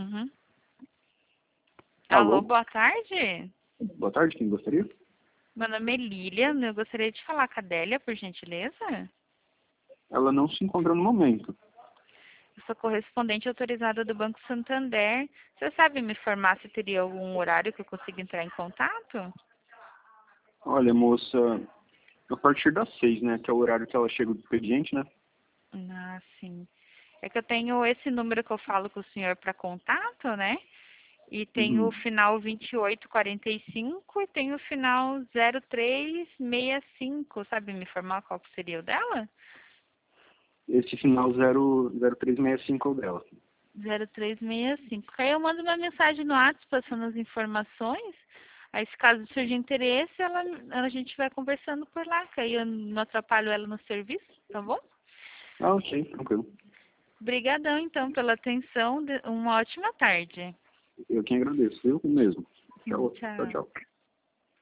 Uhum. Alô? Alô, boa tarde. Boa tarde, quem gostaria? Meu nome é Lilian, eu gostaria de falar com a Adélia, por gentileza. Ela não se encontra no momento. Eu sou correspondente autorizada do Banco Santander. Você sabe me informar se teria algum horário que eu consiga entrar em contato? Olha, moça, a partir das 6, né? Que é o horário que ela chega do expediente, né? Ah, sim. É que eu tenho esse número que eu falo com o senhor para contato, né? E tem o Uhum. final 2845 e tem o final 0365. Sabe me informar qual que seria o dela? Esse final 0365 é o dela. 0365. Aí eu mando uma mensagem no WhatsApp passando as informações. Aí, se caso surgir interesse, a gente vai conversando por lá, que aí eu não atrapalho ela no serviço, tá bom? Ah, ok, tranquilo. Obrigadão, então, pela atenção. Uma ótima tarde. Eu quem agradeço, eu mesmo. Tchau, tchau, Tchau. tchau.